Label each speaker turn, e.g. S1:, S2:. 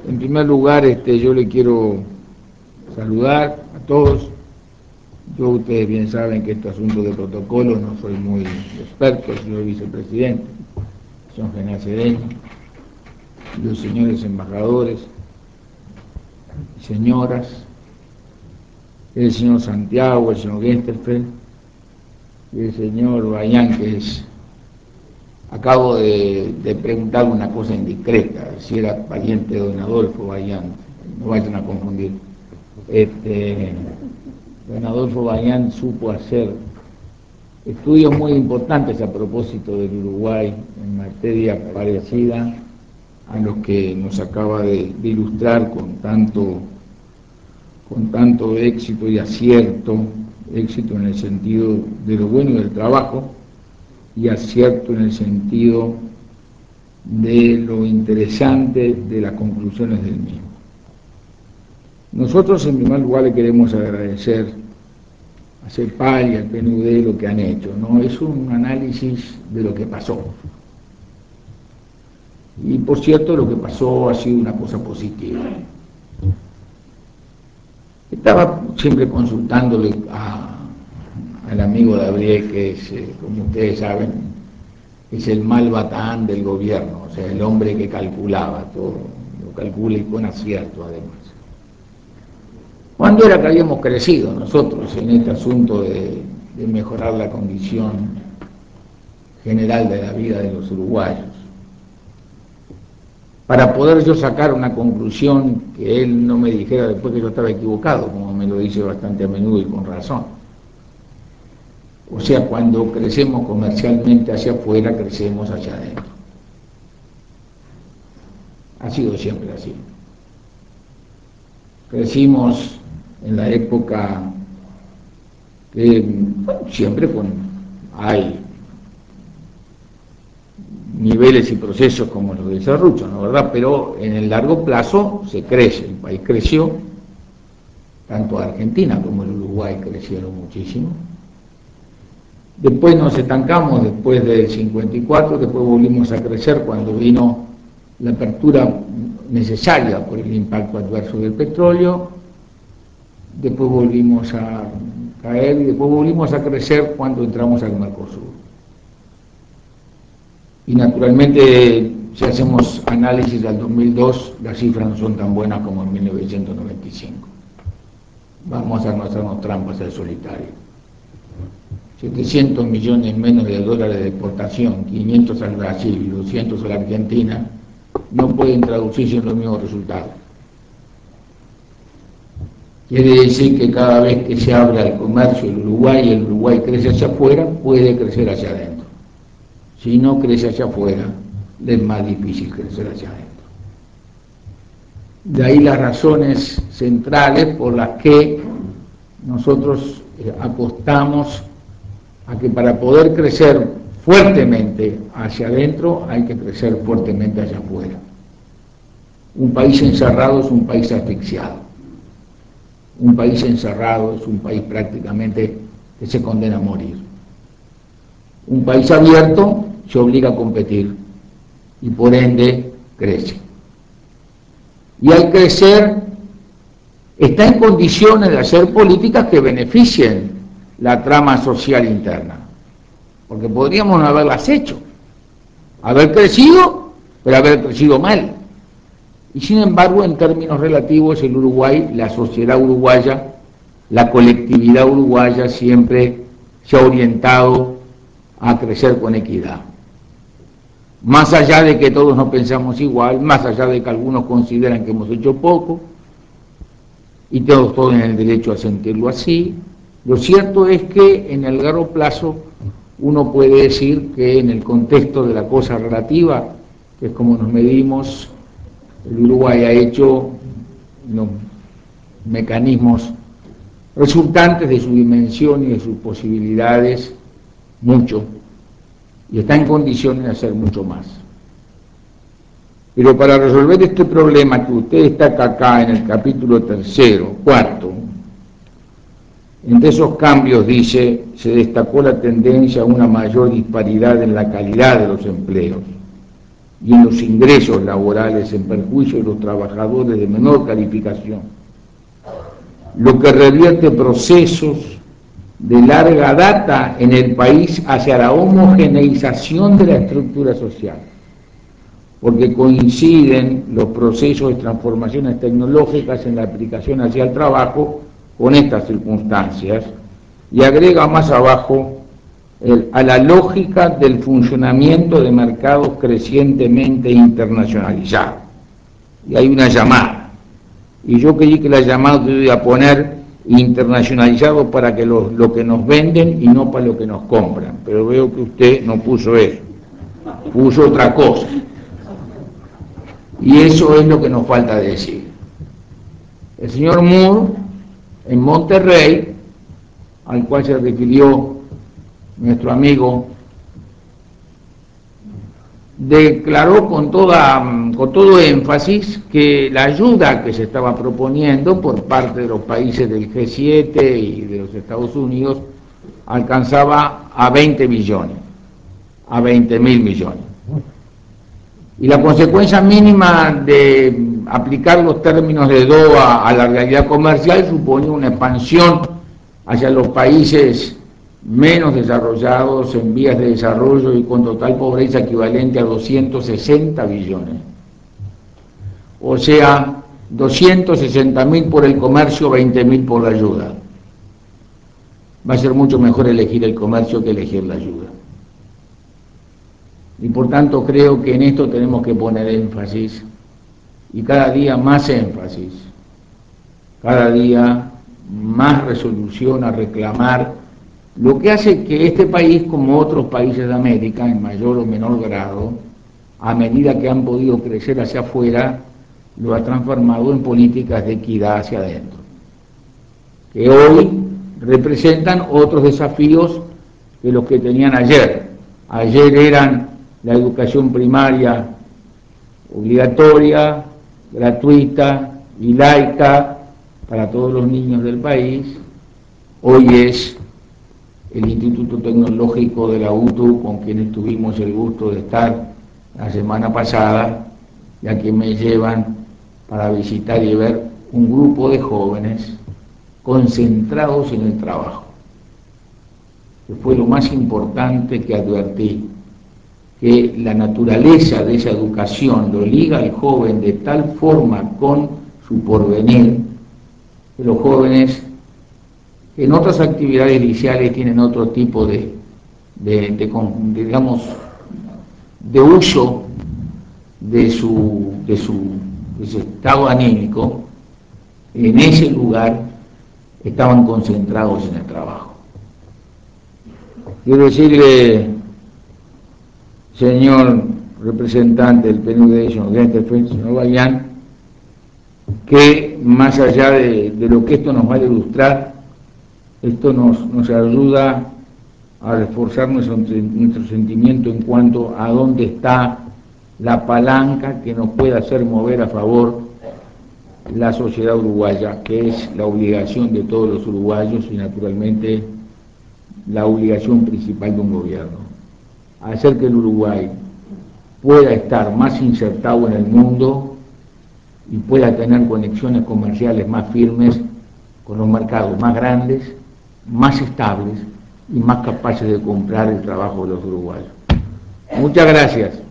S1: En primer lugar, yo le quiero saludar a todos. Yo, ustedes bien saben que este asunto de protocolo no soy muy experto, señor vicepresidente, señor general Cedeño, los señores embajadores, señoras, el señor Santiago, el señor Gensterfeld y el señor Bayán, que es... Acabo de preguntarle una cosa indiscreta, si era pariente de don Adolfo Bayán, no vayan a confundir. Don Adolfo Bayán supo hacer estudios muy importantes a propósito del Uruguay en materia parecida a los que nos acaba de ilustrar con tanto éxito y acierto, éxito en el sentido de lo bueno del trabajo y acierto en el sentido de lo interesante de las conclusiones del mismo. Nosotros en primer lugar le queremos agradecer a CEPAL y al PNUD lo que han hecho, ¿no? Es un análisis de lo que pasó. Y por cierto, lo que pasó ha sido una cosa positiva. Estaba siempre consultándole al amigo Gabriel, que es, como ustedes saben, es el malbatán del gobierno, o sea, el hombre que calculaba todo, lo calcula y con acierto además. ¿Cuándo era que habíamos crecido nosotros en este asunto de mejorar la condición general de la vida de los uruguayos? Para poder yo sacar una conclusión que él no me dijera después que yo estaba equivocado, como me lo dice bastante a menudo y con razón. O sea, cuando crecemos comercialmente hacia afuera, crecemos hacia adentro. Ha sido siempre así. Crecimos en la época que, bueno, siempre hay niveles y procesos como los de desarrollo, ¿no? ¿Verdad? Pero en el largo plazo se crece, el país creció, tanto Argentina como el Uruguay crecieron muchísimo. Después nos estancamos después del 54, después volvimos a crecer cuando vino la apertura necesaria por el impacto adverso del petróleo, después volvimos a caer y después volvimos a crecer cuando entramos al Mercosur. Y naturalmente, si hacemos análisis del 2002, las cifras no son tan buenas como en 1995. Vamos a no hacernos trampas al solitario. 700 millones menos de dólares de exportación, 500 al Brasil y 200 a la Argentina, no pueden traducirse en los mismos resultados. Quiere decir que cada vez que se abre al comercio el Uruguay crece hacia afuera, puede crecer hacia adentro. Si no crece hacia afuera, es más difícil crecer hacia adentro. De ahí las razones centrales por las que nosotros apostamos a que para poder crecer fuertemente hacia adentro hay que crecer fuertemente hacia afuera. Un país encerrado es un país asfixiado. Un país encerrado es un país prácticamente que se condena a morir. Un país abierto se obliga a competir y por ende crece. Y al crecer está en condiciones de hacer políticas que beneficien la trama social interna, porque podríamos no haberlas hecho, haber crecido, pero haber crecido mal. Y sin embargo, en términos relativos, el Uruguay, la sociedad uruguaya, la colectividad uruguaya siempre se ha orientado a crecer con equidad. Más allá de que todos no pensamos igual, más allá de que algunos consideran que hemos hecho poco, y todos tienen el derecho a sentirlo así, lo cierto es que en el largo plazo uno puede decir que en el contexto de la cosa relativa, que es como nos medimos, el Uruguay ha hecho los mecanismos resultantes de su dimensión y de sus posibilidades mucho, y está en condiciones de hacer mucho más. Pero para resolver este problema que usted destaca acá en el capítulo 3, 4, entre esos cambios, dice, se destacó la tendencia a una mayor disparidad en la calidad de los empleos. y en los ingresos laborales en perjuicio de los trabajadores de menor calificación, lo que revierte procesos de larga data en el país hacia la homogeneización de la estructura social, porque coinciden los procesos de transformaciones tecnológicas en la aplicación hacia el trabajo con estas circunstancias, y agrega más abajo a la lógica del funcionamiento de mercados crecientemente internacionalizados. Y hay una llamada, y yo creí que la llamada se iba a poner internacionalizado para que lo que nos venden y no para lo que nos compran, pero veo que usted no puso eso, puso otra cosa, y eso es lo que nos falta decir. El señor Moore, en Monterrey, al cual se refirió nuestro amigo, declaró con todo énfasis que la ayuda que se estaba proponiendo por parte de los países del G7 y de los Estados Unidos alcanzaba a 20 billones, a 20.000 millones. Y la consecuencia mínima de aplicar los términos de Doha a la realidad comercial suponía una expansión hacia los países menos desarrollados, en vías de desarrollo y con total pobreza equivalente a 260 billones. O sea, 260.000 por el comercio, 20.000 por la ayuda. Va a ser mucho mejor elegir el comercio que elegir la ayuda. Y por tanto creo que en esto tenemos que poner énfasis, y cada día más énfasis, cada día más resolución a reclamar lo que hace que este país, como otros países de América, en mayor o menor grado, a medida que han podido crecer hacia afuera, lo ha transformado en políticas de equidad hacia adentro, que hoy representan otros desafíos que los que tenían ayer. Ayer eran la educación primaria obligatoria, gratuita y laica para todos los niños del país. Hoy es el Instituto Tecnológico de la UTU, con quien tuvimos el gusto de estar la semana pasada, y a quien me llevan para visitar y ver un grupo de jóvenes concentrados en el trabajo, que fue lo más importante que advertí, que la naturaleza de esa educación lo liga al joven de tal forma con su porvenir, que los jóvenes en otras actividades iniciales tienen otro tipo de uso de su estado anímico. En ese lugar estaban concentrados en el trabajo. Quiero decirle, señor representante del PNUD, señor Bayán, que más allá de lo que esto nos va a ilustrar, esto nos ayuda a reforzar nuestro sentimiento en cuanto a dónde está la palanca que nos puede hacer mover a favor la sociedad uruguaya, que es la obligación de todos los uruguayos y naturalmente la obligación principal de un gobierno. Hacer que el Uruguay pueda estar más insertado en el mundo y pueda tener conexiones comerciales más firmes con los mercados más grandes, más estables y más capaces de comprar el trabajo de los uruguayos. Muchas gracias.